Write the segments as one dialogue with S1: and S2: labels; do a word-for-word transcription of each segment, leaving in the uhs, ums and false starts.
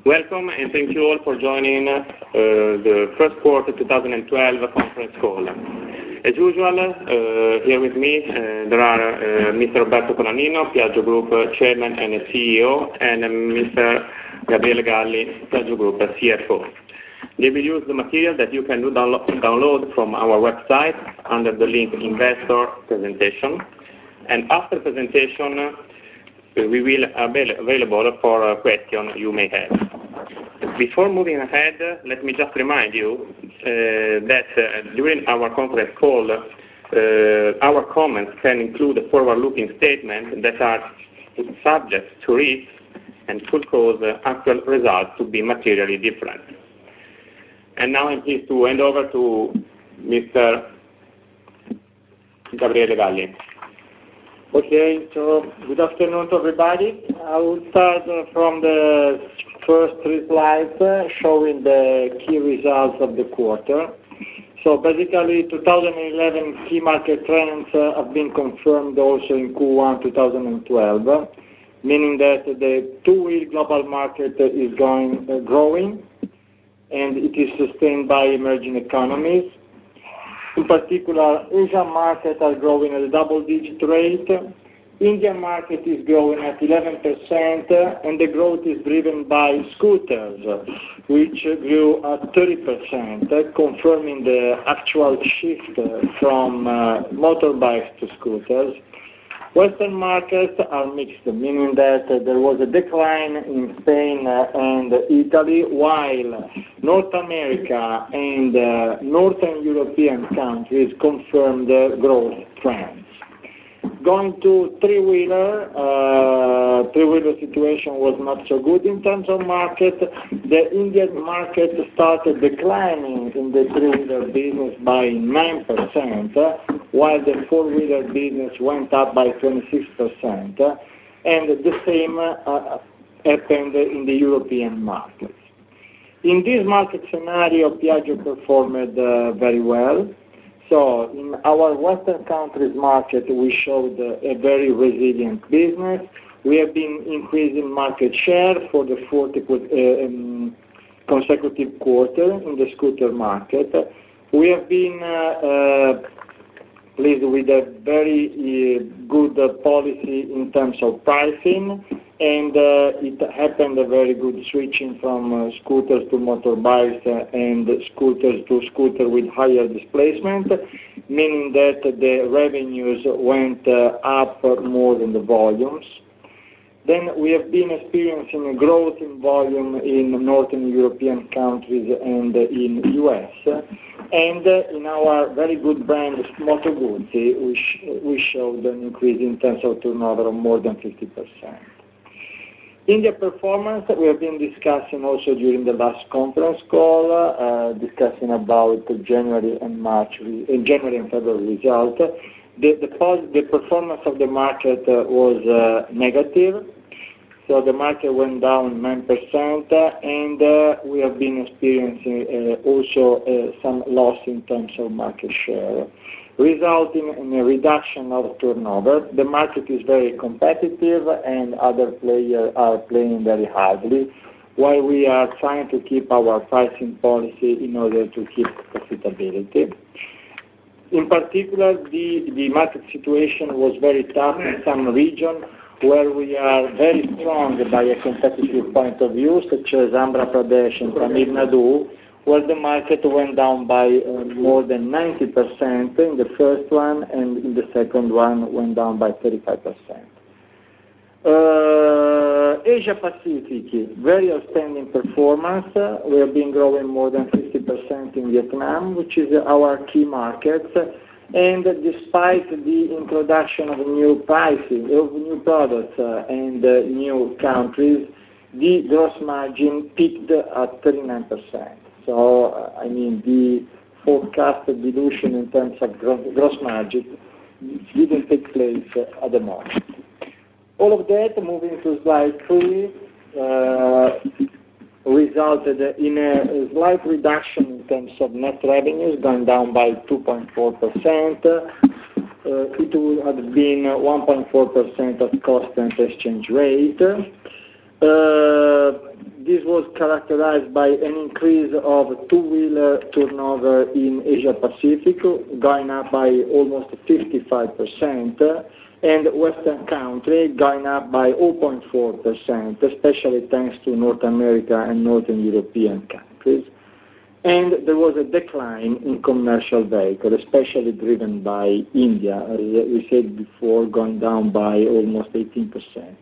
S1: Welcome and thank you all for joining uh, the first quarter twenty twelve conference call. As usual, uh, here with me uh, there are uh, Mister Roberto Colaninno, Piaggio Group Chairman and C E O, and uh, Mister Gabriele Galli, Piaggio Group C F O. They will use the material that you can do download, download from our website under the link Investor Presentation. And after presentation, uh, we will be available for a question you may have. Before moving ahead, let me just remind you uh, that uh, during our conference call, uh, our comments can include forward-looking statements that are subject to risks and could cause uh, actual results to be materially different. And now I'm pleased to hand over to Mister Gabriele Galli.
S2: Okay, so good afternoon to everybody. I will start uh, from the first three slides uh, showing the key results of the quarter. So basically, two thousand eleven key market trends uh, have been confirmed also in Q one twenty twelve, meaning that the two-wheel global market is going uh, growing, and it is sustained by emerging economies. In particular, Asian markets are growing at a double-digit rate. Indian market is growing at eleven percent, and the growth is driven by scooters, which grew at thirty percent, confirming the actual shift from uh, motorbikes to scooters. Western markets are mixed, meaning that uh, there was a decline in Spain uh, and Italy, while North America and uh, Northern European countries confirmed the growth trends. Going to three-wheeler, uh, three-wheeler situation was not so good in terms of market. The Indian market started declining in the three-wheeler business by nine percent, while the four-wheeler business went up by twenty-six percent, and the same uh, happened in the European markets. In this market scenario, Piaggio performed uh, very well. So in our Western countries market, we showed a very resilient business. We have been increasing market share for the fourth uh, um, consecutive quarter in the scooter market. We have been uh, uh, pleased with a very uh, good uh, policy in terms of pricing, and uh, it happened a very good switching from uh, scooters to motorbikes uh, and scooters to scooter with higher displacement, meaning that the revenues went uh, up more than the volumes. Then we have been experiencing a growth in volume in Northern European countries and in the U S. And uh, in our very good brand Moto Guzzi, we, sh we showed an increase in terms of turnover of more than fifty percent. India performance, we have been discussing also during the last conference call, uh, discussing about January and March, uh, January and February result. The, the, the performance of the market uh, was uh, negative, so the market went down nine percent, uh, and uh, we have been experiencing uh, also uh, some loss in terms of market share, resulting in a reduction of turnover. The market is very competitive and other players are playing very hardly, while we are trying to keep our pricing policy in order to keep profitability. In particular, the, the market situation was very tough in some regions where we are very strong by a competitive point of view, such as Andhra Pradesh and Tamil Nadu, where the market went down by uh, more than ninety percent in the first one, and in the second one went down by thirty-five percent. Uh, Asia Pacific, very outstanding performance. Uh, we have been growing more than fifty percent in Vietnam, which is our key market. And despite the introduction of new pricing, of new products uh, and uh, new countries, the gross margin peaked at thirty-nine percent. So, uh, I mean, the forecasted dilution in terms of gross margin didn't take place uh, at the moment. All of that, moving to slide three, uh, resulted in a slight reduction in terms of net revenues, going down by two point four percent. Uh, it would have been one point four percent at constant exchange rate. Uh, this was characterized by an increase of two-wheeler turnover in Asia Pacific, going up by almost fifty-five percent, and Western country going up by zero point four percent, especially thanks to North America and Northern European countries. And there was a decline in commercial vehicles, especially driven by India, as we said before, going down by almost eighteen percent.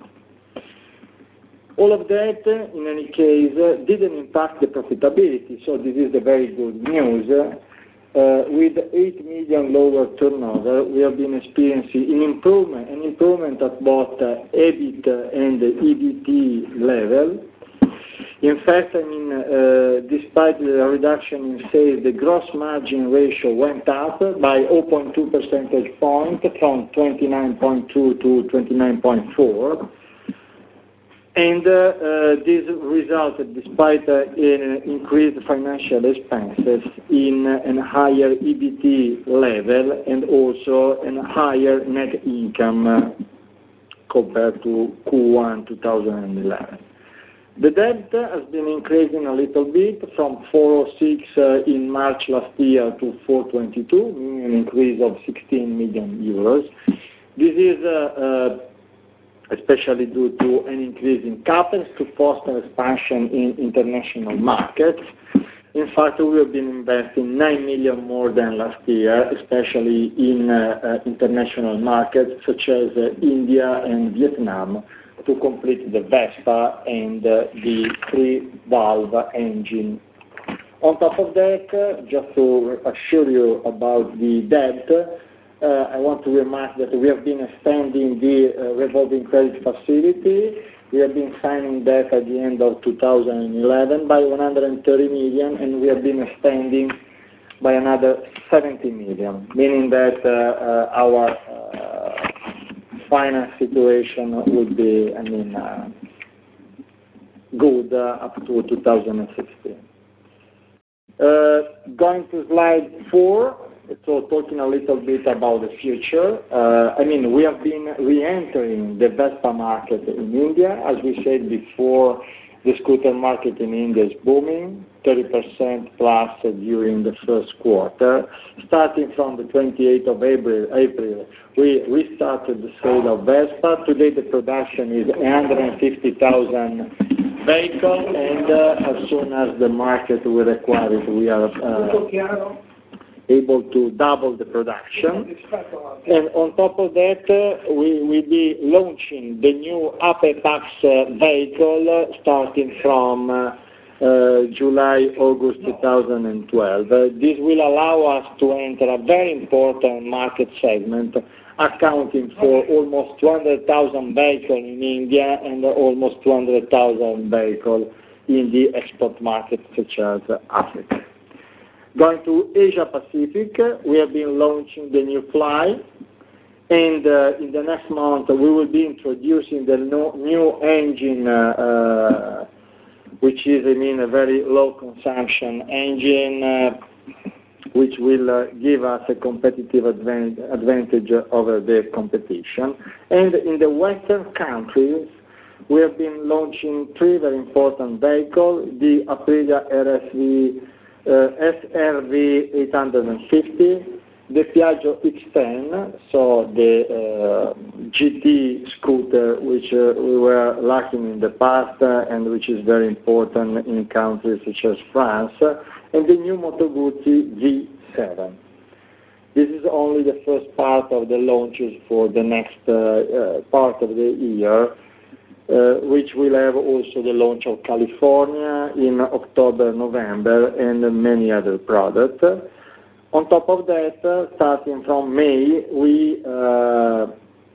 S2: All of that, in any case, didn't impact the profitability, so this is the very good news. Uh, with eight million lower turnover, we have been experiencing an improvement, an improvement at both uh, EBIT and the E B T level. In fact, I mean, uh, despite the reduction in sales, the gross margin ratio went up by zero point two percentage points from twenty-nine point two to twenty-nine point four. And uh, uh, this resulted, despite uh, in increased financial expenses, in a higher E B T level and also a higher net income uh, compared to Q one twenty eleven. The debt has been increasing a little bit from four hundred six uh, in March last year to four hundred twenty-two, meaning an increase of sixteen million euros. This is uh, uh, especially due to an increase in CapEx to foster expansion in international markets. In fact, we have been investing nine million more than last year, especially in uh, uh, international markets such as uh, India and Vietnam, to complete the Vespa and uh, the three-valve engine. On top of that, uh, just to assure you about the debt, Uh, I want to remark that we have been extending the uh, revolving credit facility. We have been signing that at the end of two thousand eleven by one hundred thirty million, and we have been extending by another seventy million, meaning that uh, uh, our uh, finance situation would be, I mean, uh, good uh, up to two thousand sixteen. Uh, going to slide four. So talking a little bit about the future, uh, I mean, we have been re-entering the Vespa market in India. As we said before, the scooter market in India is booming, thirty percent plus during the first quarter. Starting from the twenty-eighth of April, April, we restarted the sale of Vespa. Today the production is one hundred fifty thousand vehicles, and uh, as soon as the market will require it, we are uh, able to double the production. And on top of that, uh, we will be launching the new Apex uh, vehicle uh, starting from uh, uh, July, August two thousand twelve. Uh, this will allow us to enter a very important market segment, accounting for almost two hundred thousand vehicles in India and almost two hundred thousand vehicles in the export market such as Africa. Going to Asia Pacific, we have been launching the new Fly, and uh, in the next month we will be introducing the no, new engine, uh, uh, which is, I mean, a very low consumption engine, uh, which will uh, give us a competitive advan advantage over the competition. And in the Western countries, we have been launching three very important vehicles: the Aprilia R S V. Uh, S R V eight fifty, the Piaggio X ten, so the uh, G T scooter, which uh, we were lacking in the past uh, and which is very important in countries such as France, uh, and the new Moto Guzzi V seven. This is only the first part of the launches for the next uh, uh, part of the year. Uh, which will have also the launch of California in October, November, and many other products. On top of that, uh, starting from May, we uh,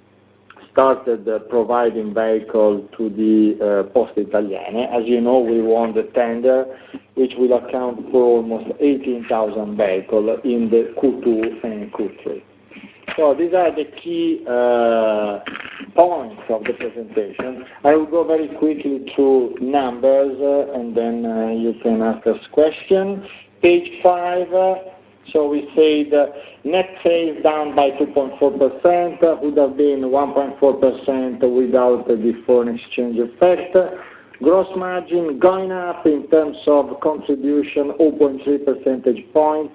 S2: started uh, providing vehicles to the uh, Poste Italiane. As you know, we won the tender, which will account for almost eighteen thousand vehicles in the Q two and Q three. So these are the key uh, points of the presentation. I will go very quickly through numbers, uh, and then uh, you can ask us questions. Page five, uh, so we said uh, net sales down by two point four percent, uh, would have been one point four percent without the foreign exchange effect. Gross margin going up in terms of contribution, zero point three percentage point.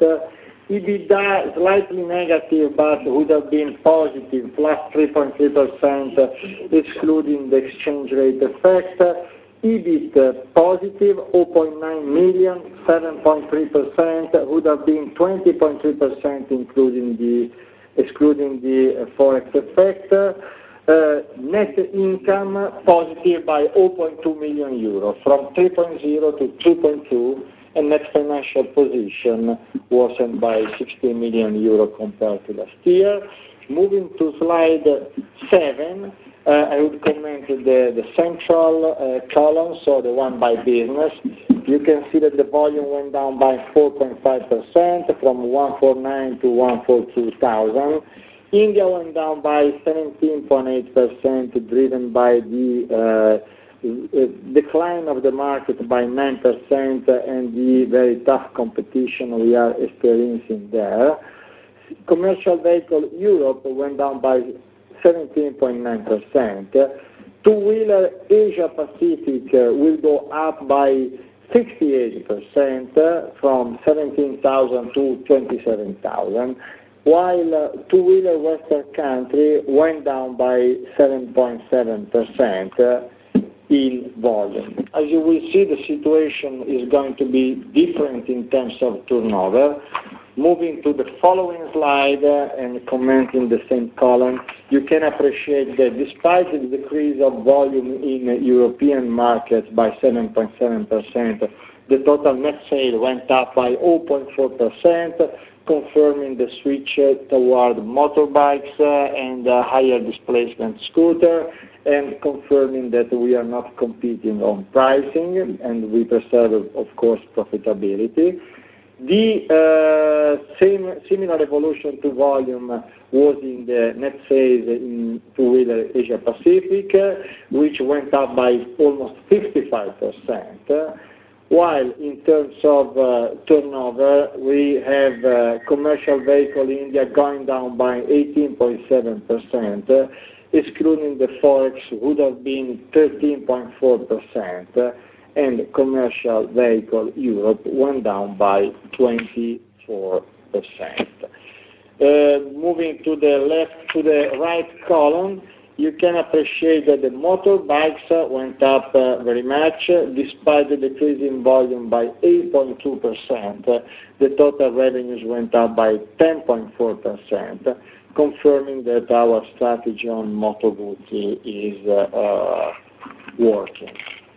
S2: EBITDA slightly negative, but would have been positive, plus three point three percent, excluding the exchange rate effect. EBIT positive, zero point nine million, seven point three percent, would have been twenty point three percent, including the excluding the forex effect. Uh, net income positive by zero point two million euro, from three point zero to two point two, and net financial position worsened by sixteen million euro compared to last year. Moving to slide seven, uh, I would comment the, the central uh, column, so the one by business. You can see that the volume went down by four point five percent, from one forty-nine to one forty-two thousand. India went down by seventeen point eight percent, driven by the uh, decline of the market by nine percent and the very tough competition we are experiencing there. Commercial vehicle Europe went down by seventeen point nine percent. Two-wheeler Asia Pacific uh, will go up by sixty-eight percent, uh, from seventeen thousand to twenty-seven thousand. While uh, two-wheeler Western country went down by seven point seven percent uh, in volume. As you will see, the situation is going to be different in terms of turnover. Moving to the following slide uh, and commenting the same column, you can appreciate that despite the decrease of volume in European markets by seven point seven percent, the total net sale went up by zero point four percent, confirming the switch toward motorbikes uh, and uh, higher displacement scooter, and confirming that we are not competing on pricing, and we preserve, of course, profitability. The uh, same similar evolution to volume was in the net sales in two-wheeler Asia Pacific, uh, which went up by almost fifty-five percent. While in terms of uh, turnover, we have uh, commercial vehicle India going down by eighteen point seven percent, uh, excluding the forex would have been thirteen point four percent, uh, and commercial vehicle Europe went down by twenty-four percent. Uh, moving to the left, to the right column, you can appreciate that the motorbikes went up uh, very much, uh, despite the decrease in volume by eight point two percent. Uh, the total revenues went up by ten point four percent, confirming that our strategy on Moto Guzzi is uh, uh, working.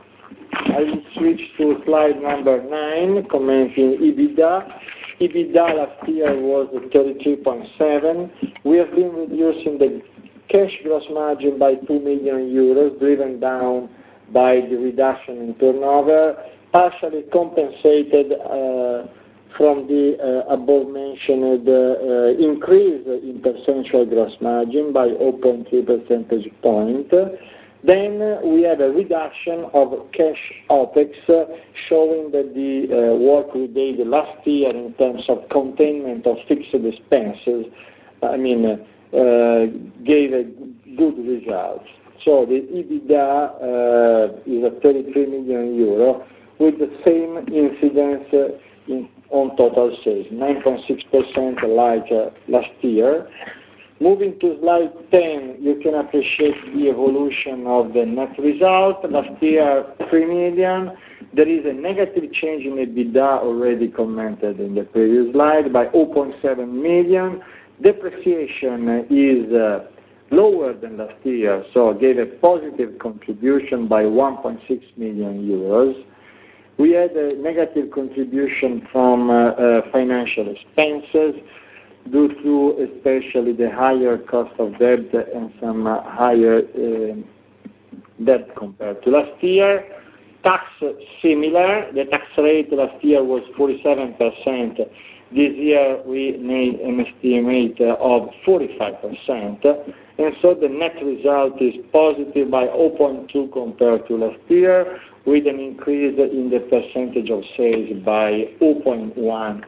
S2: I will switch to slide number nine, commenting EBITDA. EBITDA last year was thirty-three point seven. We have been reducing the cash gross margin by two million euros, driven down by the reduction in turnover, partially compensated uh, from the uh, above-mentioned uh, increase in percentual gross margin by zero point three percentage point. Then uh, we have a reduction of cash OPEX, uh, showing that the uh, work we did last year in terms of containment of fixed expenses, I mean, uh, Uh, gave a good result. So the EBITDA uh, is at thirty-three million euro, with the same incidence uh, in, on total sales, nine point six percent like uh, last year. Moving to slide ten, you can appreciate the evolution of the net result. Last year, three million. There is a negative change in EBITDA, already commented in the previous slide, by zero point seven million. Depreciation is uh, lower than last year, so gave a positive contribution by one point six million euros. We had a negative contribution from uh, uh, financial expenses due to especially the higher cost of debt and some uh, higher uh, debt compared to last year. Tax similar. The tax rate last year was forty-seven percent. This year we made an estimate of forty-five percent, and so the net result is positive by zero point two compared to last year, with an increase in the percentage of sales by zero point one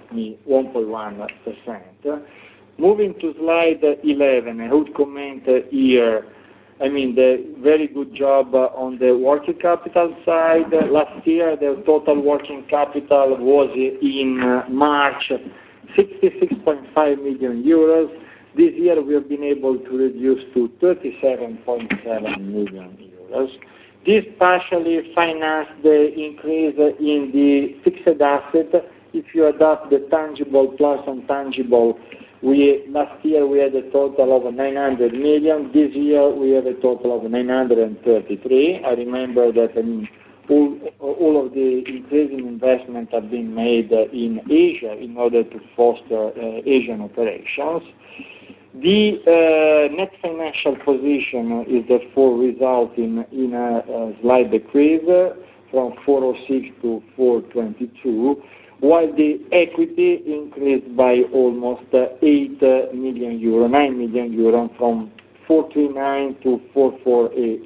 S2: percent. Moving to slide eleven, I would comment here I mean, the very good job uh, on the working capital side. Uh, last year, the total working capital was in uh, March sixty-six point five million euros. This year, we have been able to reduce to thirty-seven point seven million euros. This partially financed the increase in the fixed asset. If you adopt the tangible plus intangible, we last year we had a total of nine hundred million. This year we have a total of nine hundred thirty-three. I remember that I mean, all, all of the increasing investment have been made in Asia in order to foster uh, Asian operations. The uh, net financial position is therefore resulting in a, a slight decrease from four oh six to four twenty-two, while the equity increased by almost eight million euro, nine million euro, from four thirty-nine to four forty-eight,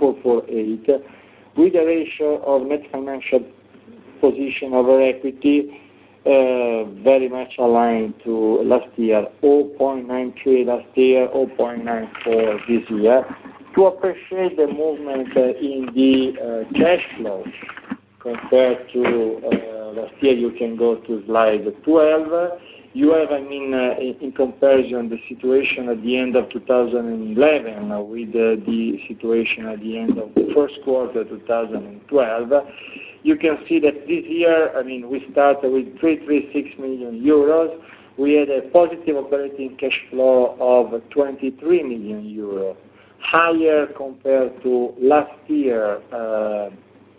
S2: with a ratio of net financial position over equity uh, very much aligned to last year, zero point nine three last year, zero point nine four this year. To appreciate the movement uh, in the uh, cash flow compared to uh, last year, you can go to slide twelve. You have, I mean, uh, in, in comparison, the situation at the end of two thousand eleven uh, with uh, the situation at the end of the first quarter two thousand twelve. You can see that this year, I mean, we started with three hundred thirty-six million euros. We had a positive operating cash flow of twenty-three million euros, higher compared to last year. Uh,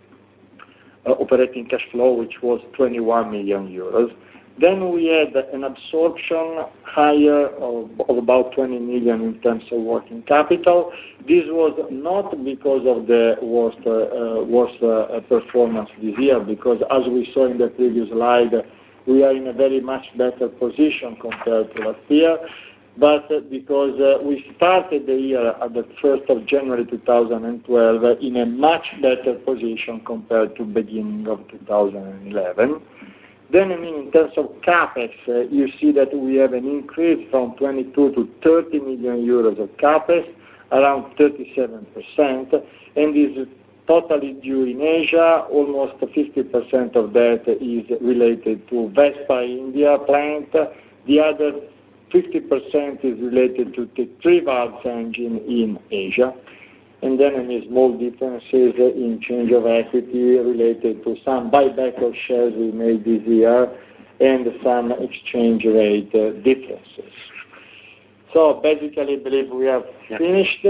S2: Uh, operating cash flow, which was twenty-one million euros. Then we had an absorption higher of, of about twenty million in terms of working capital. This was not because of the worst, uh, uh, worst uh, performance this year, because as we saw in the previous slide, we are in a very much better position compared to last year. But uh, because uh, we started the year at the first of January two thousand twelve uh, in a much better position compared to beginning of two thousand eleven. Then, I mean, in terms of capex, uh, you see that we have an increase from twenty-two to thirty million euros of capex, around thirty-seven percent, and is totally due in Asia. Almost fifty percent of that is related to Vespa India plant. The other fifty percent is related to the three valves engine in Asia, and then any small differences in change of equity related to some buyback of shares we made this year and some exchange rate differences. So basically, I believe we have finished.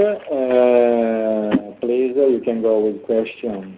S2: Uh, please, you can go with questions.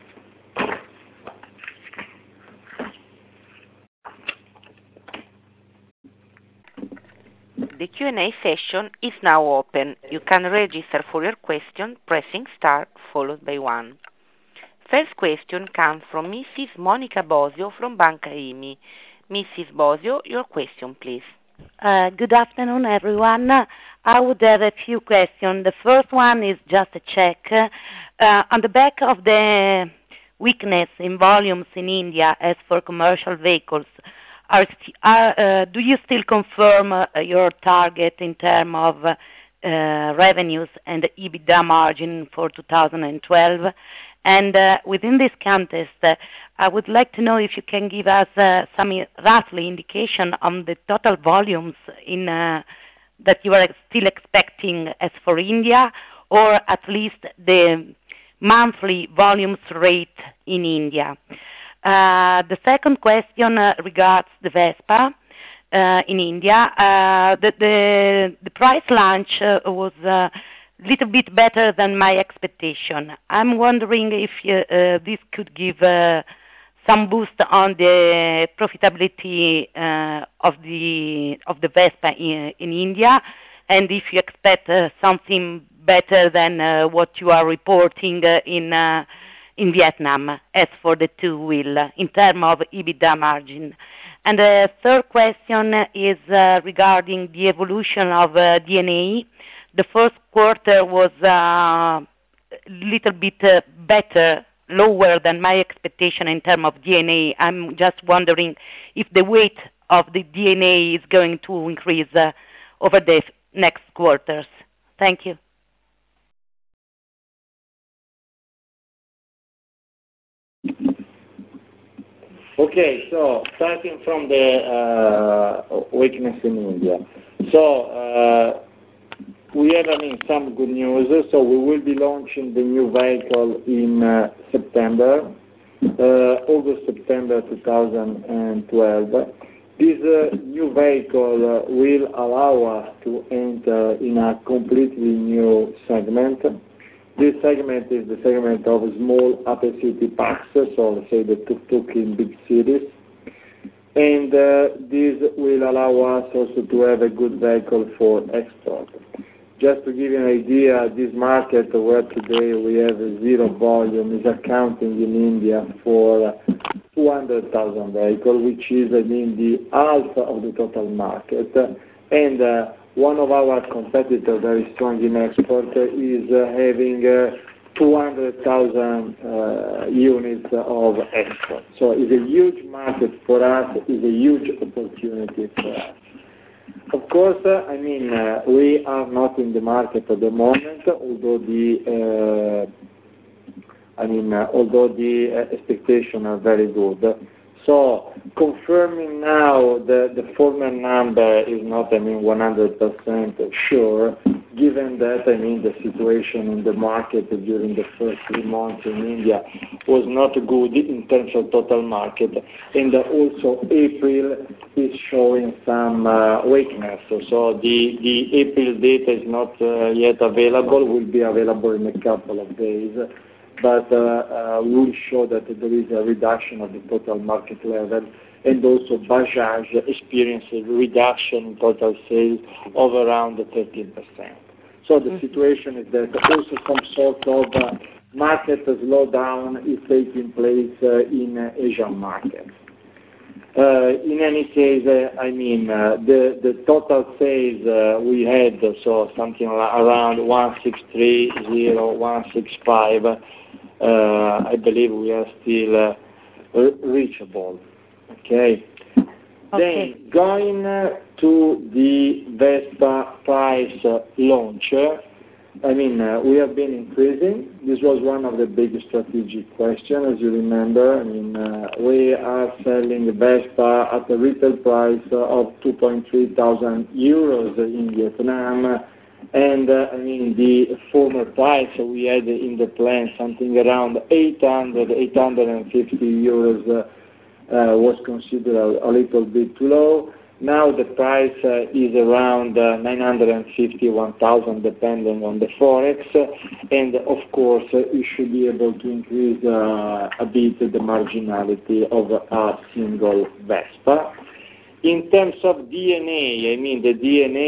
S3: The Q and A session is now open. You can register for your question pressing star followed by one. First question comes from Missus Monica Bosio from Banca I M I. Missus Bosio, your question, please.
S4: Uh, good afternoon, everyone. I would have a few questions. The first one is just a check. Uh, on the back of the weakness in volumes in India as for commercial vehicles, Are, are, uh, do you still confirm uh, your target in terms of uh, revenues and the EBITDA margin for two thousand twelve? And uh, within this context, uh, I would like to know if you can give us uh, some roughly indication on the total volumes in uh, that you are still expecting as for India, or at least the monthly volumes rate in India. Uh, the second question uh, regards the Vespa uh, in India. Uh, the, the, the price launch uh, was a little bit better than my expectation. I'm wondering if uh, uh, this could give uh, some boost on the profitability uh, of the of the Vespa in, in India, and if you expect uh, something better than uh, what you are reporting uh, in uh, in Vietnam as for the two-wheel in terms of EBITDA margin. And the third question is uh, regarding the evolution of uh, D N A. The first quarter was a uh, little bit uh, better, lower than my expectation in terms of D N A. I'm just wondering if the weight of the D N A is going to increase uh, over the next quarters. Thank you.
S2: Okay, so starting from the uh, weakness in India. So uh, we have, I mean, some good news. So we will be launching the new vehicle in uh, September, uh, August, September two thousand twelve. This uh, new vehicle uh, will allow us to enter in a completely new segment. This segment is the segment of small upper city packs, so let's say the tuk-tuk in big cities. And uh, this will allow us also to have a good vehicle for export. Just to give you an idea, this market where today we have a zero volume is accounting in India for two hundred thousand vehicles, which is, I mean, the half of the total market. And uh, one of our competitors, very strong in export, is uh, having uh, two hundred thousand uh, units of export. So it's a huge market for us, it's a huge opportunity for us. Of course, uh, I mean, uh, we are not in the market at the moment, although the, uh, I mean, uh, although the uh, expectations are very good. So confirming now the, the former number is not, I mean, one hundred percent sure, given that, I mean, the situation in the market during the first three months in India was not good in terms of total market, and also April is showing some uh, weakness. So the, the April data is not uh, yet available, will be available in a couple of days. But uh, uh, will show that there is a reduction of the total market level, and also Bajaj experienced a reduction in total sales of around thirteen percent. So the mm-hmm. situation is that also some sort of uh, market slowdown is taking place uh, in uh, Asian markets. Uh, in any case, uh, I mean, uh, the, the total sales uh, we had, uh, so something around one six three zero, one six five, uh, I believe we are still uh, re- reachable. Okay.
S4: Okay.
S2: Then going uh, to the Vespa price uh, launch, uh, I mean, uh, we have been increasing. This was one of the big strategic questions, as you remember. I mean, uh, we are selling Vespa at a retail price of two point three thousand euros in Vietnam. And, uh, I mean, the former price we had in the plan, something around eight hundred, eight hundred fifty euros, uh, uh, was considered a, a little bit too low. Now the price uh, is around uh, nine hundred fifty, one thousand, depending on the forex, and of course uh, you should be able to increase uh, a bit the marginality of a single Vespa. In terms of D N A, I mean the D N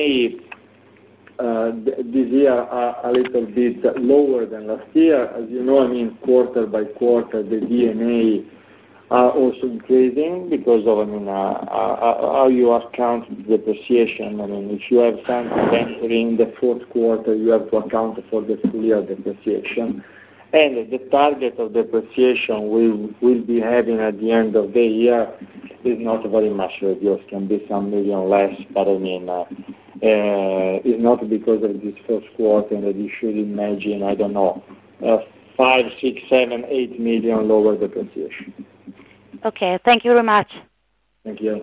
S2: A uh, th- this year are a little bit lower than last year. As you know, I mean quarter by quarter the D N A are also increasing because of, I mean, uh, uh, how you account the depreciation. I mean, if you have something entering the fourth quarter, you have to account for the full year depreciation. And the target of depreciation we will be having at the end of the year is not very much reduced, can be some million less, but I mean, uh, uh, it's not because of this first quarter, and that you should imagine, I don't know, uh, five, six, seven, eight million lower depreciation.
S4: Okay, thank you very much.
S2: Thank you.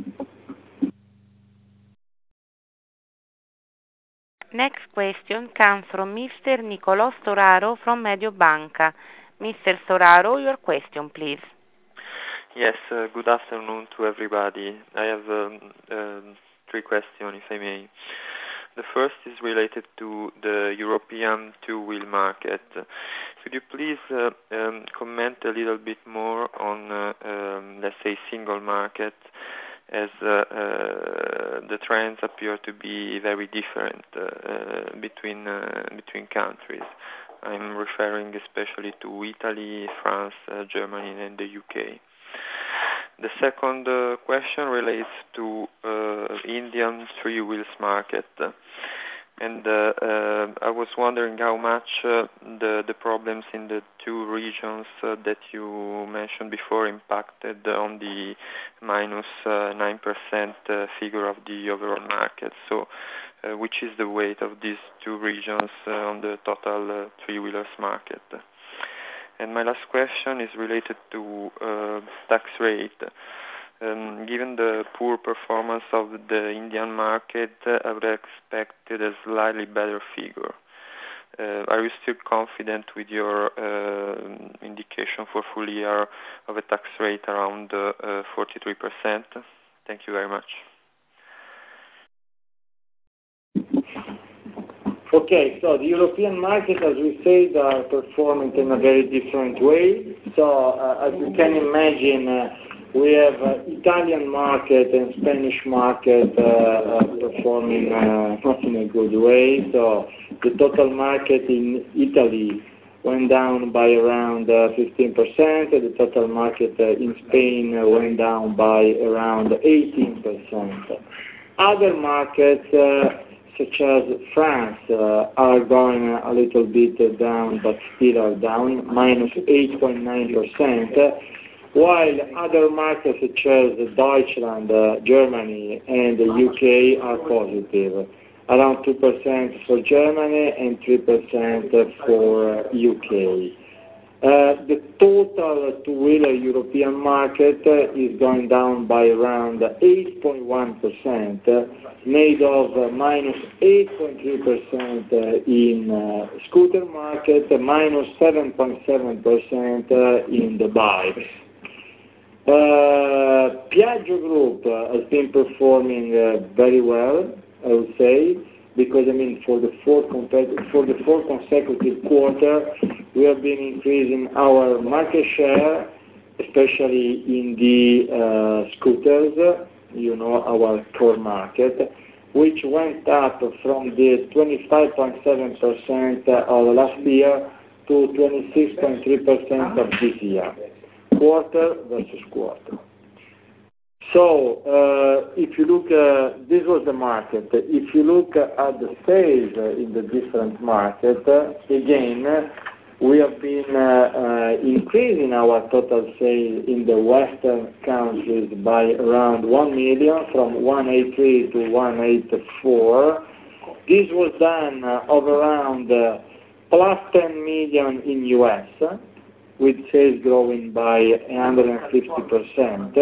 S3: Next question comes from Mister Nicolò Storaro from Mediobanca. Mister Storaro, your question, please.
S5: Yes, uh, good afternoon to everybody. I have um, um, three questions, if I may. The first is related to the European two-wheel market. Could you please uh, um, comment a little bit more on, uh, um, let's say, single market, as uh, uh, the trends appear to be very different uh, uh, between uh, between countries. I'm referring especially to Italy, France, uh, Germany, and the U K. The second uh, question relates to uh, Indian three-wheels market, and uh, uh, I was wondering how much uh, the the problems in the two regions uh, that you mentioned before impacted on the minus uh, nine percent uh, figure of the overall market. So, uh, which is the weight of these two regions uh, on the total uh, three-wheelers market? And my last question is related to uh, tax rate. Um, given the poor performance of the Indian market, uh, I would have expected a slightly better figure. Uh, are you still confident with your uh, indication for full year of a tax rate around uh, uh, forty-three percent? Thank you very much.
S2: Okay, so the European market, as we said, are performing in a very different way. So, uh, as you can imagine, uh, we have uh, Italian market and Spanish market uh, uh, performing uh, not in a good way. So, the total market in Italy went down by around uh, fifteen percent. The total market uh, in Spain uh, went down by around eighteen percent. Other markets, uh, such as France, uh, are going a little bit down, but still are down, minus eight point nine percent, while other markets such as Deutschland, uh, Germany, and the U K are positive, around two percent for Germany and three percent for uh, U K. Uh, the total two-wheeler European market uh, is going down by around eight point one percent, uh, made of uh, minus eight point three percent uh, in uh, scooter market, uh, minus seven point seven percent uh, in the bikes. Uh, Piaggio Group uh, has been performing uh, very well, I would say, because I mean for the fourth for the fourth consecutive quarter, we have been increasing our market share, especially in the uh, scooters, you know, our core market, which went up from the twenty-five point seven percent of last year to twenty-six point three percent of this year, quarter versus quarter. So, uh, if you look, uh, this was the market. If you look at the sales in the different markets, uh, again, we have been uh, uh, increasing our total sales in the Western countries by around one million, from one eighty-three to one eighty-four. This was done uh, of around uh, plus ten million in U S, with sales growing by one hundred fifty percent.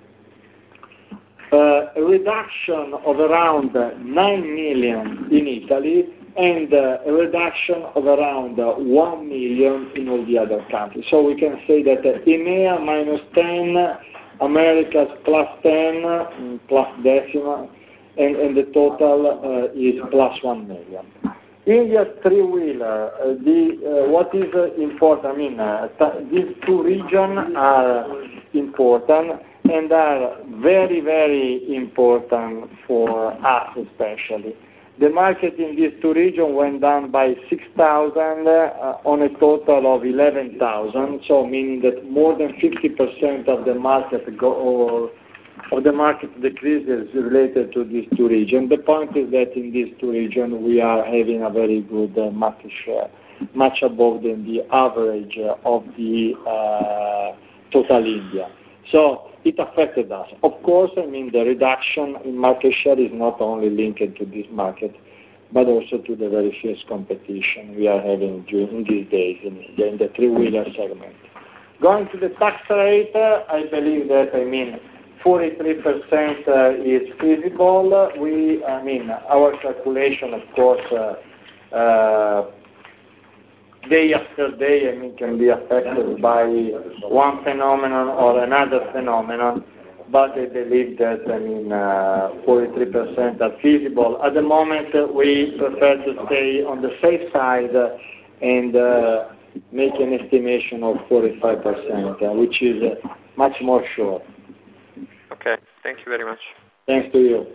S2: Uh, a reduction of around nine million in Italy, and uh, a reduction of around uh, one million in all the other countries. So we can say that uh, E M E A minus ten, Americas plus ten, um, plus decimal, and, and the total uh, is plus one million. India's three-wheeler, uh, the, uh, what is uh, important, I mean, uh, these two regions are important and are very, very important for us especially. The market in these two regions went down by six thousand uh, on a total of eleven thousand, so meaning that more than fifty percent of the market go, or of the market decrease is related to these two regions. The point is that in these two regions we are having a very good uh, market share, much above than the average uh, of the uh, total India. So it affected us. Of course, I mean, the reduction in market share is not only linked to this market, but also to the very fierce competition we are having during these days in, in the three-wheeler segment. Going to the tax rate, uh, I believe that, I mean, forty-three percent uh, is feasible. We, I mean, our calculation, of course, uh, uh, day after day, I mean, can be affected by one phenomenon or another phenomenon, but I believe that, I mean, uh, forty-three percent are feasible. At the moment, uh, we prefer to stay on the safe side uh, and uh, make an estimation of forty-five percent, uh, which is uh, much more sure.
S5: Okay, thank you very much.
S2: Thanks to you.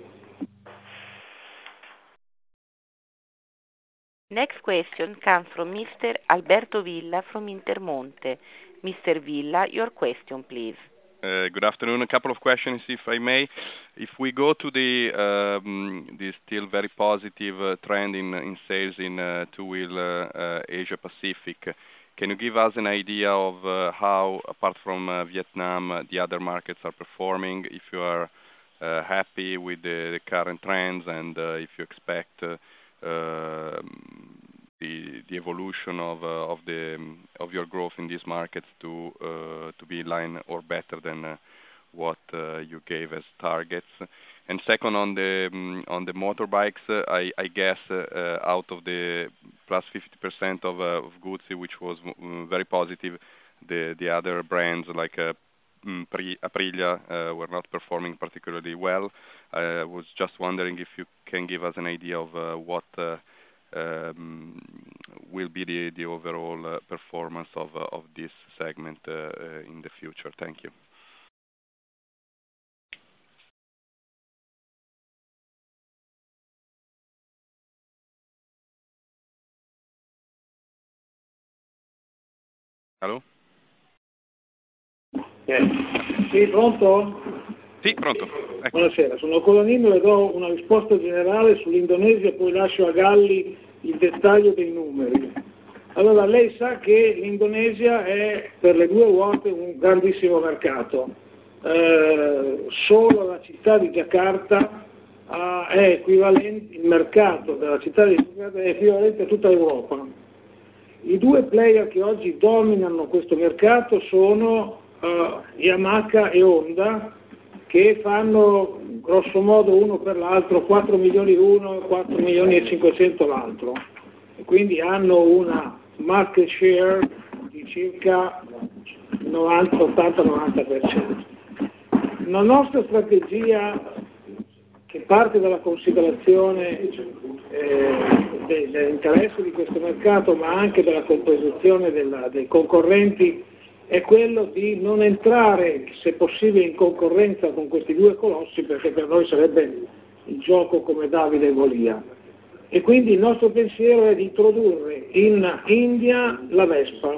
S3: Next question comes from Mister Alberto Villa from Intermonte. Mister Villa, your question, please.
S6: Uh, good afternoon. A couple of questions, if I may. If we go to the um, the still very positive uh, trend in in sales in uh, two-wheeler uh, Asia Pacific, can you give us an idea of uh, how, apart from uh, Vietnam, uh, the other markets are performing? If you are uh, happy with the, the current trends, and uh, if you expect uh, uh, the the evolution of uh, of the of your growth in these markets to uh, to be in line or better than uh, what uh, you gave as targets. And second, on the um, on the motorbikes, uh, I, I guess uh, uh, out of the plus fifty percent of, uh, of Guzzi, which was um, very positive, the the other brands like uh, um, Aprilia uh, were not performing particularly well. I was just wondering if you can give us an idea of uh, what uh, um, will be the the overall uh, performance of uh, of this segment uh, uh, in the future. Thank you. Hello?
S2: Yes. Sì, pronto?
S6: Sì, pronto. Ecco.
S2: Buonasera, sono Colanino e do una risposta generale sull'Indonesia, poi lascio a Galli il dettaglio dei numeri. Allora, lei sa che l'Indonesia è per le due ruote un grandissimo mercato. Eh, solo la città di Giacarta ah, è equivalente, il mercato della città di Giacarta è equivalente a tutta l'Europa. I due player che oggi dominano questo mercato sono uh, Yamaha e Honda, che fanno grosso modo uno per l'altro quattro milioni l'uno e quattro milioni e cinquecento l'altro, e quindi hanno una market share di circa novanta, ottanta novanta per cento. La nostra strategia, che parte dalla considerazione eh, dell'interesse di questo mercato, ma anche dalla composizione della, dei concorrenti, è quello di non entrare, se possibile, in concorrenza con questi due colossi, perché per noi sarebbe il gioco come Davide e Golia. E quindi il nostro pensiero è di introdurre in India la Vespa.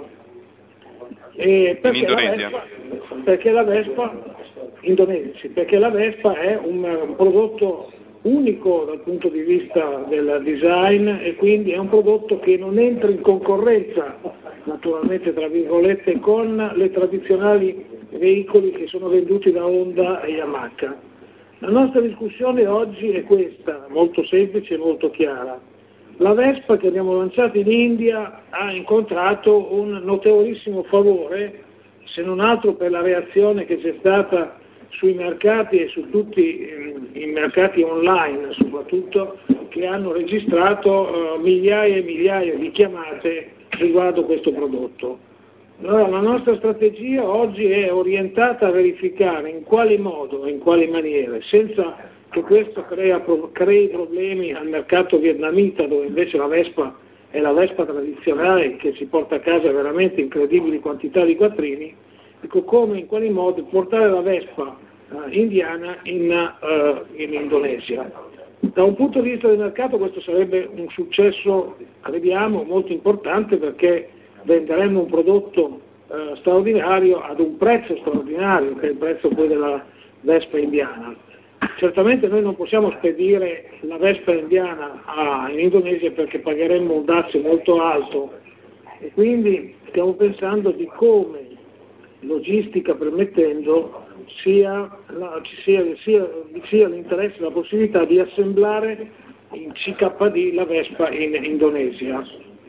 S2: E perché,
S6: in Indonesia?
S2: La Vespa, perché la Vespa Indonesia, perché la Vespa è un, un prodotto unico dal punto di vista del design e quindi è un prodotto che non entra in concorrenza, naturalmente tra virgolette, con le tradizionali veicoli che sono venduti da Honda e Yamaha. La nostra discussione oggi è questa, molto semplice e molto chiara. La Vespa che abbiamo lanciato in India ha incontrato un notevolissimo favore, se non altro per la reazione che c'è stata sui mercati e su tutti i mercati online soprattutto, che hanno registrato uh, migliaia e migliaia di chiamate riguardo questo prodotto. Allora, la nostra strategia oggi è orientata a verificare in quale modo e in quali maniere, senza che questo crea, crei problemi al mercato vietnamita, dove invece la Vespa è la Vespa tradizionale che si porta a casa veramente incredibili quantità di quattrini, ecco, come in quali modi portare la Vespa uh, indiana in, uh, in Indonesia. Da un punto di vista del mercato questo sarebbe un successo, crediamo, molto importante, perché venderemo un prodotto uh, straordinario ad un prezzo straordinario, che è il prezzo poi della Vespa indiana. Certamente noi non possiamo spedire la Vespa indiana a, in Indonesia perché pagheremmo un dazio molto alto, e quindi stiamo pensando di come, logistica permettendo, sia, la, ci sia, sia, sia l'interesse e la possibilità di assemblare in C K D la Vespa in Indonesia.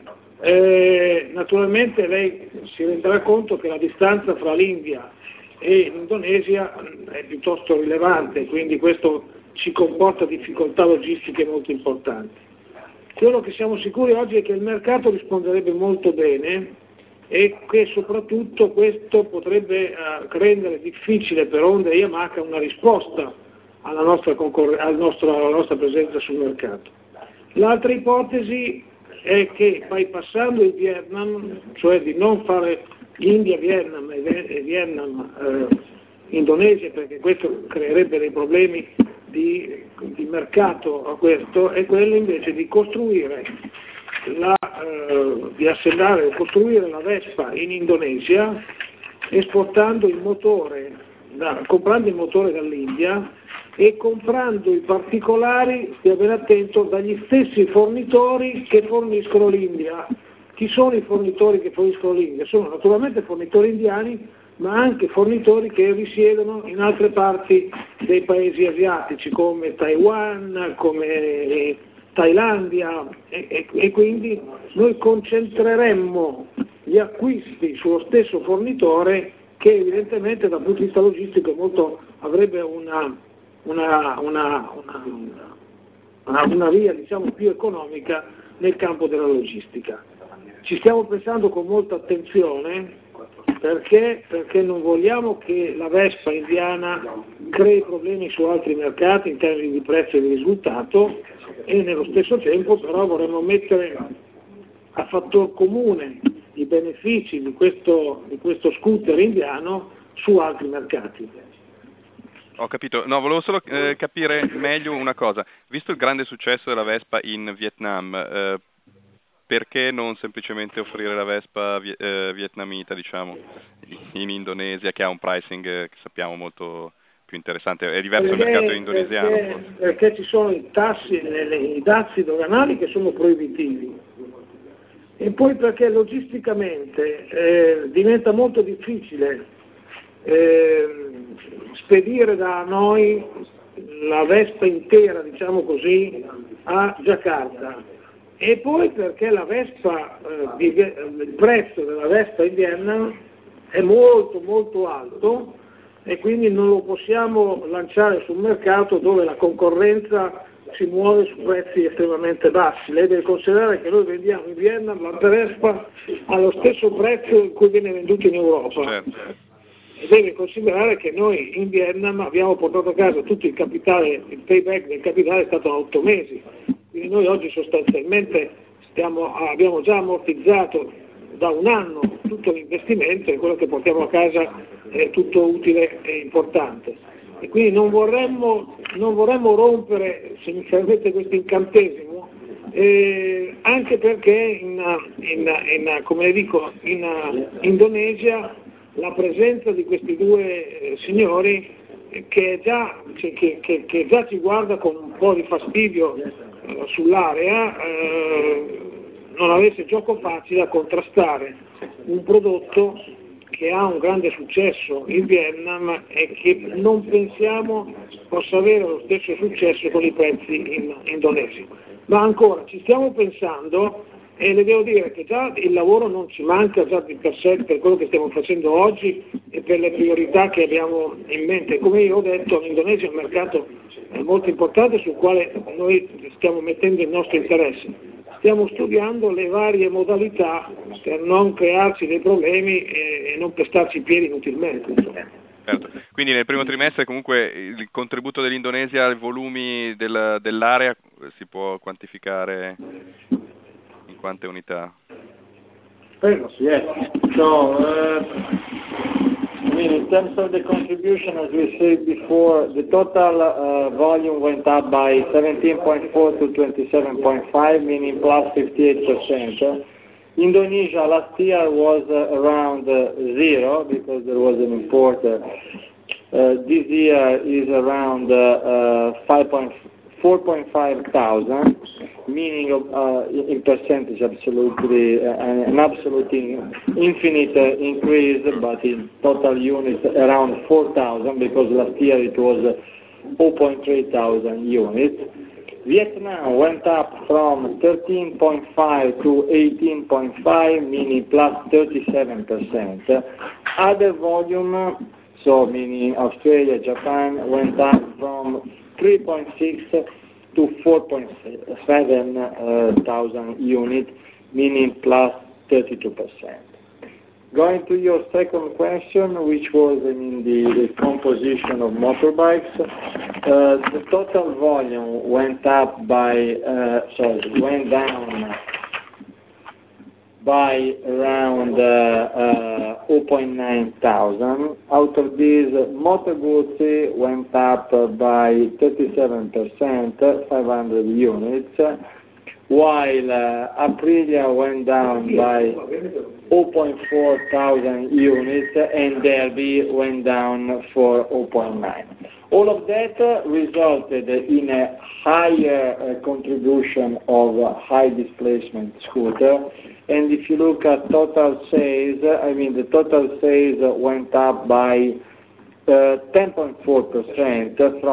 S2: Eh, naturalmente lei si renderà conto che la distanza fra l'India e l'Indonesia è piuttosto rilevante, quindi questo ci comporta difficoltà logistiche molto importanti. Quello che siamo sicuri oggi è che il mercato risponderebbe molto bene e che soprattutto questo potrebbe eh, rendere difficile per Honda e Yamaha una risposta alla nostra, concorre- al nostro, alla nostra presenza sul mercato. L'altra ipotesi è che bypassando il Vietnam, cioè di non fare India, Vietnam e Vietnam, eh, Indonesia, perché questo creerebbe dei problemi di, di mercato a questo, è quello invece di costruire la, eh, di assemblare o costruire la Vespa in Indonesia, esportando il motore, da, comprando il motore dall'India e comprando i particolari, stia ben attento, dagli stessi fornitori che forniscono l'India. Chi sono i fornitori che forniscono l'India? Sono naturalmente fornitori indiani, ma anche fornitori che risiedono in altre parti dei paesi asiatici, come Taiwan, come
S7: Thailandia e, e, e quindi noi concentreremmo gli acquisti sullo stesso fornitore che evidentemente dal punto di vista logistico molto, avrebbe una, una, una, una, una, una via diciamo, più economica nel campo della logistica. Ci stiamo pensando con molta attenzione perché, perché non vogliamo che la Vespa indiana crei problemi su altri mercati in termini di prezzo e di risultato e nello stesso tempo però vorremmo mettere a fattor comune i benefici di questo, di questo scooter indiano su altri mercati.
S6: Ho capito, no, volevo solo eh, capire meglio una cosa. Visto il grande successo della Vespa in Vietnam, eh, perché non semplicemente offrire la Vespa vi- eh, vietnamita, diciamo, in Indonesia, che ha un pricing eh, che sappiamo molto più interessante? È diverso
S7: Perché,
S6: il mercato indonesiano?
S7: perché, perché ci sono i tassi, le, le, i dazi doganali che sono proibitivi. E poi perché logisticamente eh, diventa molto difficile eh, spedire da noi la Vespa intera, diciamo così, a Giacarta. E poi perché la Vespa, eh, di, il prezzo della Vespa indiana è molto molto alto e quindi non lo possiamo lanciare sul mercato dove la concorrenza si muove su prezzi estremamente bassi. Lei deve considerare che noi vendiamo in Vietnam la Vespa allo stesso prezzo in cui viene venduta in Europa.
S6: Certo.
S7: E deve considerare che noi in Vietnam abbiamo portato a casa tutto il capitale, il payback del capitale è stato a otto mesi. Quindi noi oggi sostanzialmente stiamo, abbiamo già ammortizzato da un anno tutto l'investimento e quello che portiamo a casa è tutto utile e importante. E quindi non vorremmo, non vorremmo rompere, se mi permette questo incantesimo, eh, anche perché in, in, in, come le dico, in Indonesia la presenza di questi due eh, signori eh, che, già, che, che, che già ci guarda con un po' di fastidio eh, sull'area, eh, non avesse gioco facile a contrastare un prodotto che ha un grande successo in Vietnam e che non pensiamo possa avere lo stesso successo con i prezzi in indonesi. Ma ancora ci stiamo pensando e le devo dire che già il lavoro non ci manca già di per sé per quello che stiamo facendo oggi e per le priorità che abbiamo in mente. Come io ho detto, l'Indonesia è un mercato molto importante sul quale noi stiamo mettendo il nostro interesse. Stiamo studiando le varie modalità per non crearci dei problemi e, e non pestarci i piedi inutilmente.
S6: Certo. Quindi nel primo trimestre comunque il contributo dell'Indonesia ai volumi del, dell'area si può quantificare in quante unità?
S2: Yes. So, uh, I mean, in terms of the contribution, as we said before, the total uh, volume went up by seventeen point four to twenty-seven point five, meaning plus fifty-eight percent. Indonesia last year was uh, around uh, zero because there was an import. Uh, uh, this year is around uh, uh, four point five thousand, meaning uh, in percentage absolutely uh, an absolute infinite uh, increase, but in total units around four thousand because last year it was zero point three thousand units. Vietnam went up from thirteen point five to eighteen point five, meaning plus thirty-seven percent. Other volume, so meaning Australia, Japan, went up from three point six to four point seven uh, thousand units, meaning plus thirty-two percent. Going to your second question, which was I mean, the, the composition of motorbikes, uh, the total volume went up by, uh, sorry, went down by around uh, uh, zero point nine thousand. Out of these, Moto Guzzi went up by thirty-seven percent, five hundred units, while uh, Aprilia went down by zero point four thousand units and Derby went down for zero point nine. All of that uh, resulted in a higher uh, contribution of uh, high displacement scooter. And if you look at total sales, I mean the total sales went up by uh, ten point four percent from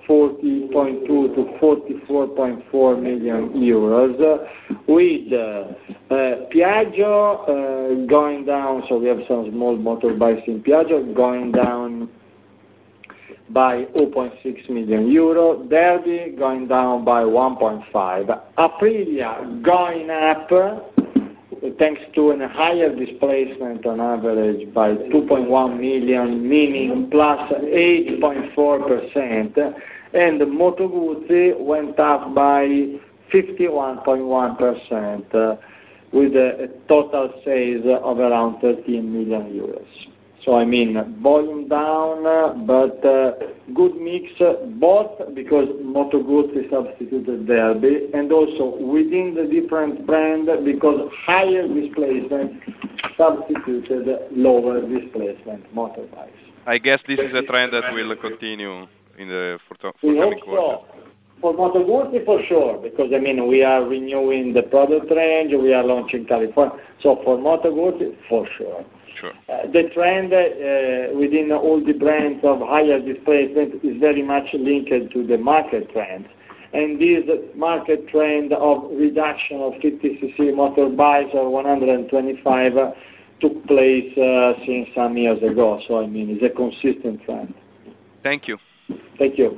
S2: forty point two to forty-four point four million euros, with uh, uh, Piaggio uh, going down, so we have some small motorbikes in Piaggio going down by zero point six million euro, Derby going down by one point five, Aprilia going up thanks to a higher displacement on average by two point one million, meaning plus eight point four percent, and Moto Guzzi went up by fifty-one point one percent uh, with a, a total sales of around thirteen million euros. So I mean, volume down, uh, but uh, good mix, uh, both because Moto Guzzi substituted Derby, and also within the different brand because higher displacement substituted lower displacement motorbikes.
S6: I guess this is a trend that will continue in the forthcoming
S2: We hope
S6: quarters.
S2: so. For Moto Guzzi, for sure, because I mean we are renewing the product range, we are launching California. So for Moto Guzzi, for sure.
S6: Sure.
S2: Uh, the trend uh, within all the brands of higher displacement is very much linked to the market trend. And this market trend of reduction of fifty c c motorbikes or one hundred twenty-five uh, took place uh, since some years ago. So I mean, it's a consistent trend.
S6: Thank you.
S2: Thank you.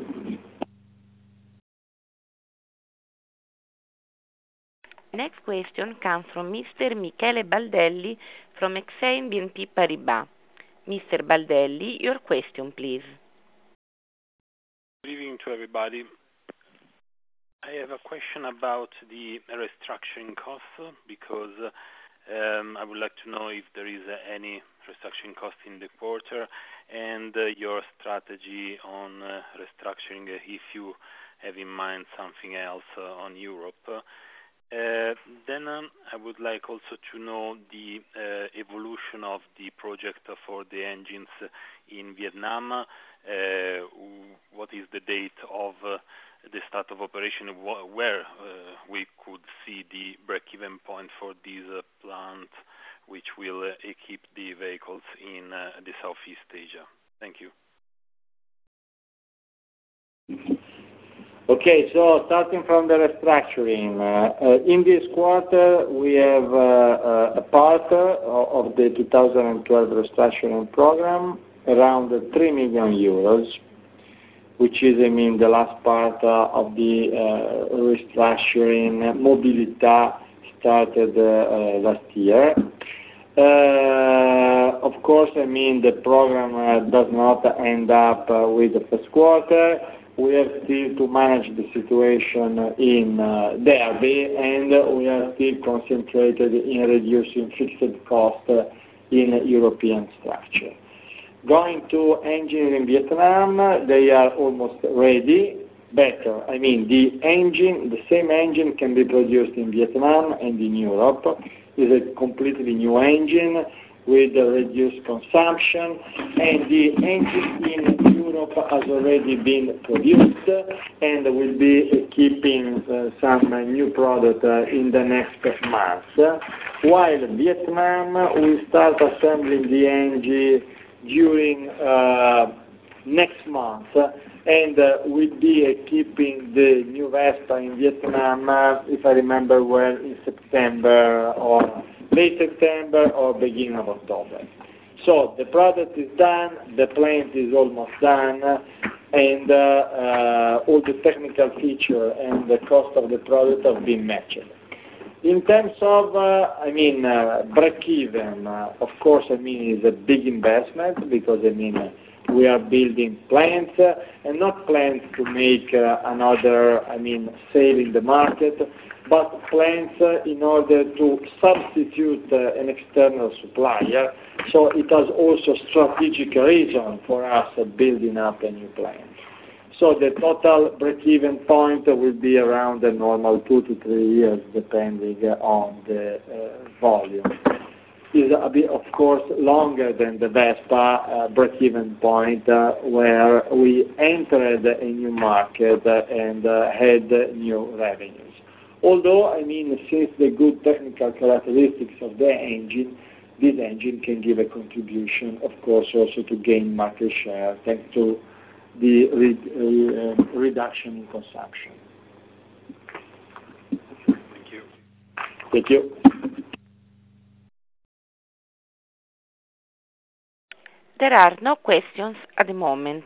S3: Next question comes from Mister Michele Baldelli from Exane B N P Paribas. Mister Baldelli, your question, please.
S8: Good evening to everybody. I have a question about the restructuring costs because um, I would like to know if there is uh, any restructuring cost in the quarter and uh, your strategy on uh, restructuring uh, if you have in mind something else uh, on Europe. Uh, then um, I would like also to know the uh, evolution of the project for the engines in Vietnam. Uh, what is the date of uh, the start of operation, wh where uh, we could see the break-even point for this uh, plant, which will uh, equip the vehicles in uh, the Southeast Asia? Thank you.
S2: Okay, so starting from the restructuring, uh, uh, in this quarter we have uh, uh, a part uh, of the two thousand twelve restructuring program, around three million euros, which is, I mean, the last part uh, of the uh, restructuring Mobilità started uh, uh, last year. Uh, of course, I mean, the program uh, does not end up uh, with the first quarter. We have still to manage the situation in uh, Derby, and we are still concentrated in reducing fixed cost uh, in European structure. Going to engine in Vietnam, they are almost ready. Better, I mean, the engine, the same engine can be produced in Vietnam and in Europe. It's a completely new engine with a reduced consumption, and the engine in Europe has already been produced and will be keeping uh, some uh, new product uh, in the next months. While Vietnam will start assembling the engine during uh, next month, and uh, will be uh, keeping the new Vespa in Vietnam, uh, if I remember well, in September or late September or beginning of October. So the product is done, the plant is almost done, and uh, uh, all the technical feature and the cost of the product have been matched. In terms of, uh, I mean, uh, break-even, uh, of course, I mean, it's a big investment because, I mean, we are building plants, uh, and not plants to make uh, another, I mean, sale in the market, but plants uh, in order to substitute uh, an external supplier. So it has also strategic reason for us uh, building up a new plant. So the total break-even point will be around the normal two to three years, depending on the uh, volume. Is a bit, of course, longer than the Vespa uh, break-even point, uh, where we entered a new market uh, and uh, had new revenues. Although, I mean, since the good technical characteristics of the engine, this engine can give a contribution, of course, also to gain market share, thanks to the re uh, reduction in consumption.
S8: Thank you.
S2: Thank you.
S3: There are no questions at the moment.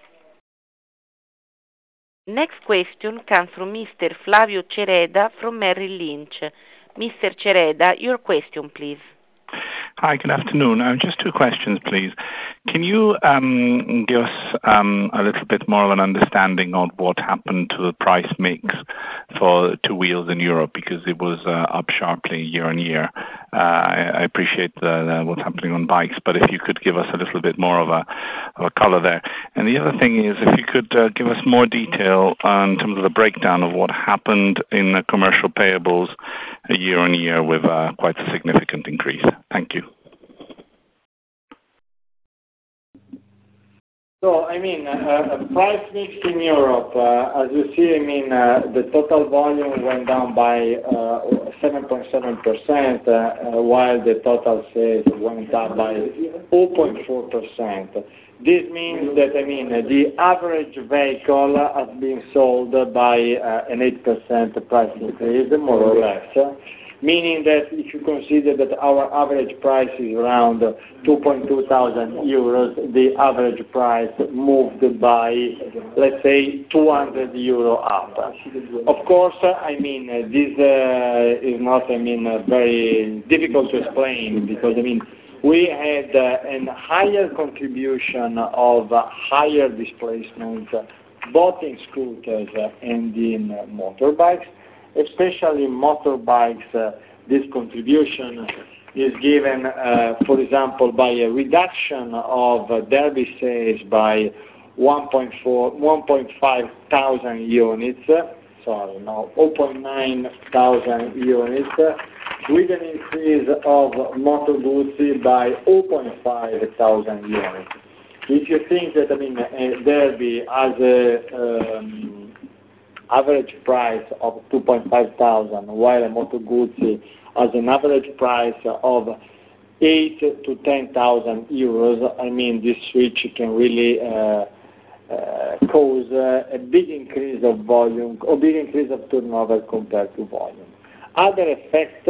S3: Next question comes from Mister Flavio Cereda from Merrill Lynch. Mister Cereda, your question, please.
S9: Hi, good afternoon. Uh, just two questions, please. Can you um, give us um, a little bit more of an understanding of what happened to the price mix for two wheels in Europe, because it was uh, up sharply year on year. Uh, I, I appreciate the, the, what's happening on bikes, but if you could give us a little bit more of a, of a color there. And the other thing is, if you could uh, give us more detail uh, in terms of the breakdown of what happened in the commercial payables uh, year on year with uh, quite a significant increase. Thank you.
S2: So, I mean, uh, price mix in Europe, uh, as you see, I mean, uh, the total volume went down by uh, seven point seven percent, uh, uh, while the total sales went up by zero point four percent. This means that, I mean, the average vehicle has been sold by uh, an eight percent price increase, more or less. Meaning that if you consider that our average price is around two point two thousand euros, the average price moved by, let's say, two hundred euro up. Of course, I mean, this uh, is not, I mean, uh, very difficult to explain, because, I mean, we had uh, a higher contribution of uh, higher displacement, both in scooters and in uh, motorbikes. Especially motorbikes, uh, this contribution is given, uh, for example, by a reduction of uh, derby sales by one point five thousand units, sorry, no, zero point nine thousand units, with an increase of Moto Guzzi by zero point five thousand units. If you think that, I mean, a derby has a um, average price of two point five thousand, while a Moto Guzzi has an average price of eight to ten thousand euros. I mean, this switch can really uh, uh, cause uh, a big increase of volume, or big increase of turnover compared to volume. Other effects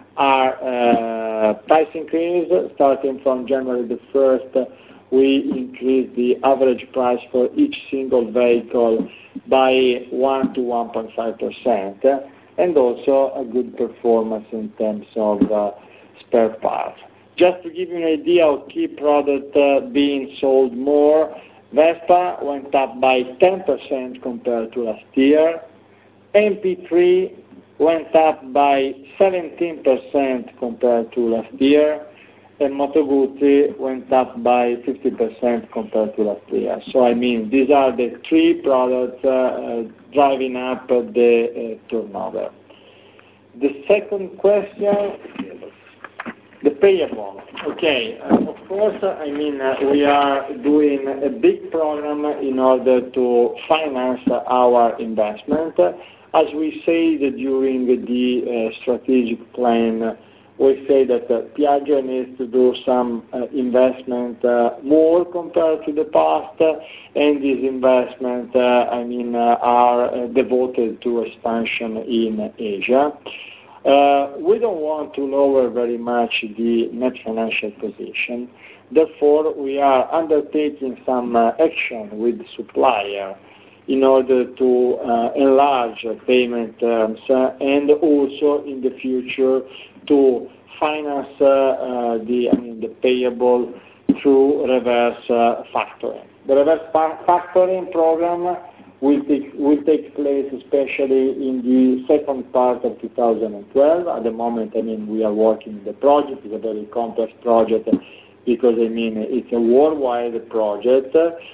S2: are uh, price increase. Starting from January the first, we increased the average price for each single vehicle by one to one point five percent, and also a good performance in terms of uh, spare parts. Just to give you an idea of key product uh, being sold more, Vespa went up by ten percent compared to last year, M P three went up by seventeen percent compared to last year, and Moto Guzzi went up by fifty percent compared to last year. So, I mean, these are the three products uh, uh, driving up uh, the uh, turnover. The second question, the payable. Okay, uh, of course, I mean, uh, we are doing a big program in order to finance our investment. As we said during the uh, strategic plan, we say that uh, Piaggio needs to do some uh, investment uh, more compared to the past, uh, and these investments, uh, I mean, uh, are uh, devoted to expansion in Asia. Uh, we don't want to lower very much the net financial position. Therefore, we are undertaking some uh, action with the supplier in order to uh, enlarge payment terms uh, and also in the future to finance uh, uh, the, I mean, the payable through reverse uh, factoring. The reverse factoring program will take, will take place especially in the second part of two thousand twelve. At the moment, I mean, we are working the project. It's a very complex project because, I mean, it's a worldwide project.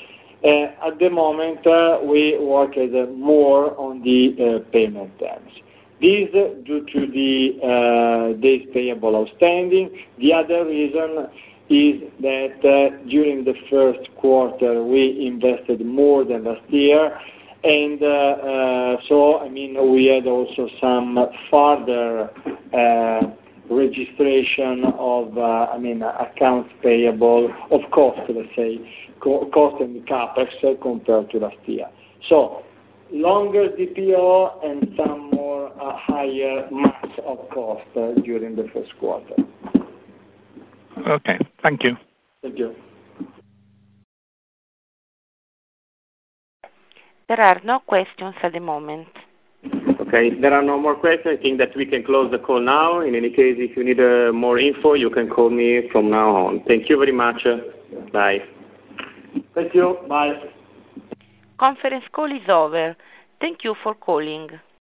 S2: Uh, at the moment, uh, we work as a more on the uh, payment terms. This due to the uh, days payable outstanding. The other reason is that uh, during the first quarter we invested more than last year, and uh, uh, so I mean we had also some further uh, registration of, uh, I mean, accounts payable, of cost, let's say, co cost and capex uh, compared to last year. So longer D P O and some more uh, higher months of cost uh, during the first quarter.
S9: Okay, thank you.
S2: Thank you.
S3: There are no questions at the moment.
S1: Okay, if there are no more questions, I think that we can close the call now. In any case, if you need uh, more info, you can call me from now on. Thank you very much. Bye.
S2: Thank you. Bye.
S3: Conference call is over. Thank you for calling.